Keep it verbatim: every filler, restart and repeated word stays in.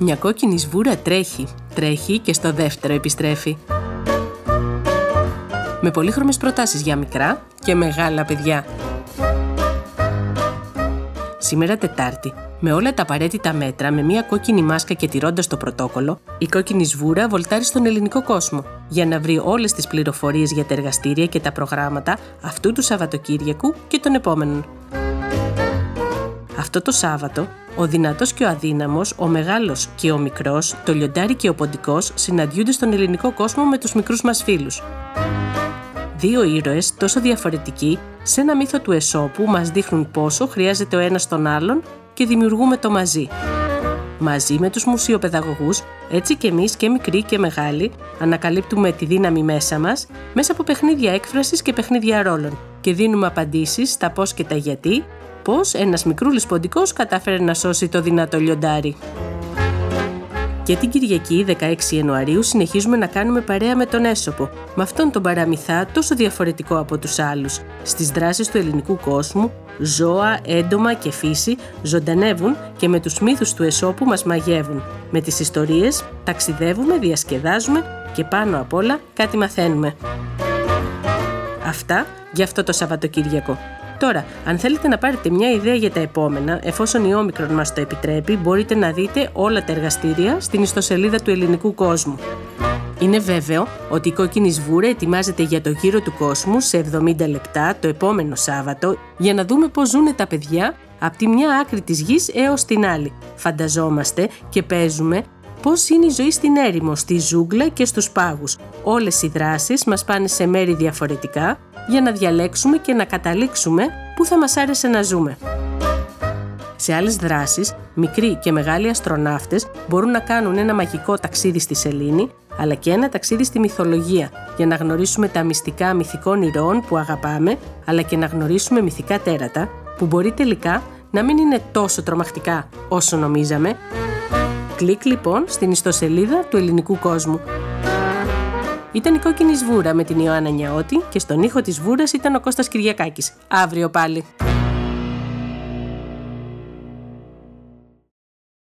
Μια κόκκινη σβούρα τρέχει, τρέχει και στο δεύτερο επιστρέφει. Με πολύχρωμες προτάσεις για μικρά και μεγάλα παιδιά. Σήμερα Τετάρτη, με όλα τα απαραίτητα μέτρα, με μια κόκκινη μάσκα και τηρώντας το πρωτόκολλο, η κόκκινη σβούρα βολτάρει στον ελληνικό κόσμο για να βρει όλες τις πληροφορίες για τα εργαστήρια και τα προγράμματα αυτού του Σαββατοκύριακου και των επόμενων. Αυτό το Σάββατο, ο δυνατός και ο αδύναμος, ο μεγάλος και ο μικρός, το λιοντάρι και ο ποντικός συναντιούνται στον ελληνικό κόσμο με τους μικρούς μας φίλους. Δύο ήρωες τόσο διαφορετικοί, σε ένα μύθο του Αισόπου μας δείχνουν πόσο χρειάζεται ο ένας τον άλλον και δημιουργούμε το μαζί. Μαζί με τους μουσιοπαιδαγωγούς, έτσι και εμείς και μικροί και μεγάλοι, ανακαλύπτουμε τη δύναμη μέσα μας, μέσα από παιχνίδια έκφρασης και παιχνίδια ρόλων και δίνουμε απαντήσεις στα πώς και τα γιατί, πώς ένας μικρούλης ποντικός κατάφερε να σώσει το δυνατό λιοντάρι. Και την Κυριακή, δεκαέξι Ιανουαρίου, συνεχίζουμε να κάνουμε παρέα με τον Αίσοπο, με αυτόν τον παραμυθά τόσο διαφορετικό από τους άλλους. Στις δράσεις του ελληνικού κόσμου, ζώα, έντομα και φύση ζωντανεύουν και με τους μύθους του Αισόπου μας μαγεύουν. Με τις ιστορίες ταξιδεύουμε, διασκεδάζουμε και πάνω απ' όλα κάτι μαθαίνουμε. Αυτά για αυτό το Σαββατοκύριακο. Τώρα, αν θέλετε να πάρετε μια ιδέα για τα επόμενα, εφόσον η Όμικρον μας το επιτρέπει, μπορείτε να δείτε όλα τα εργαστήρια στην ιστοσελίδα του ελληνικού κόσμου. Είναι βέβαιο ότι η κόκκινη σβούρα ετοιμάζεται για το γύρο του κόσμου σε εβδομήντα λεπτά το επόμενο Σάββατο για να δούμε πώς ζουν τα παιδιά από τη μια άκρη της γης έως την άλλη. Φανταζόμαστε και παίζουμε πώς είναι η ζωή στην έρημο, στη ζούγκλα και στους πάγους. Όλες οι δράσεις μας πάνε σε μέρη διαφορετικά για να διαλέξουμε και να καταλήξουμε πού θα μας άρεσε να ζούμε. Σε άλλες δράσεις, μικροί και μεγάλοι αστροναύτες μπορούν να κάνουν ένα μαγικό ταξίδι στη σελήνη, αλλά και ένα ταξίδι στη μυθολογία, για να γνωρίσουμε τα μυστικά μυθικών ηρώων που αγαπάμε, αλλά και να γνωρίσουμε μυθικά τέρατα, που μπορεί τελικά να μην είναι τόσο τρομακτικά όσο νομίζαμε. Κλικ λοιπόν στην ιστοσελίδα του ελληνικού κόσμου. Ήταν η κόκκινη σβούρα με την Ιωάννα Νιαώτη και στον ήχο της σβούρας ήταν ο Κώστας Κυριακάκης. Αύριο πάλι.